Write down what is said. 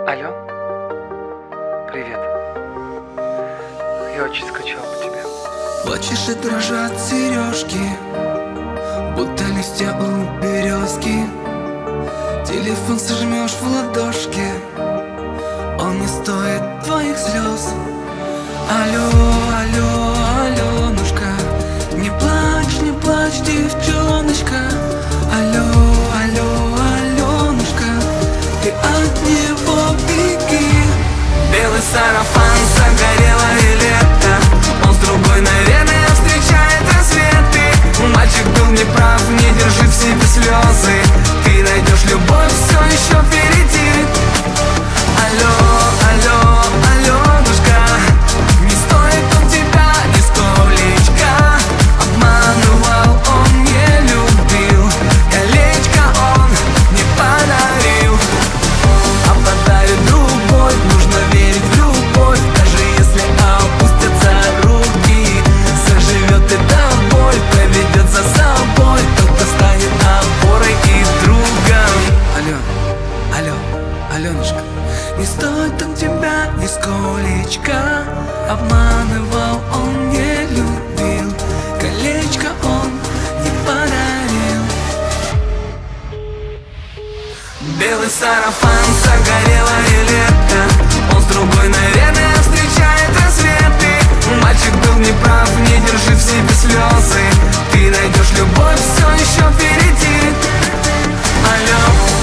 Алло, привет. Я очень скучал по тебе. Плачешь и дрожат сережки, будто листья у березки. Телефон сожмешь в ладошке, он не стоит твоих слез. Алло, алло, Аленушка, не плачь, девчоночка. Алло, алло, Аленушка, ты от него беги. Белый сарафан, загорелое лето, он с другой, наверное, встречает рассветы. Мальчик был неправ, не держи в себе слезы. Ты найдешь любовь, все еще впереди. Алло, алло, Аленушка, не стоит он тебя нисколечко. Обманывал, он не любил, колечко он не подарил. А подарит другой, нужно верить в любовь. Даже если опустятся руки, заживет эта боль, поведет за собой. Кто-то станет опорой и другом. Алло, Аленушка, не стоит он тебя нисколечко. Обманывал, он не любил, колечко он не подарил. Белый сарафан, загорелое лето, он с другой, наверное, встречает рассветы. Мальчик был неправ, не держи в себе слезы. Ты найдешь любовь, все еще впереди. Алло.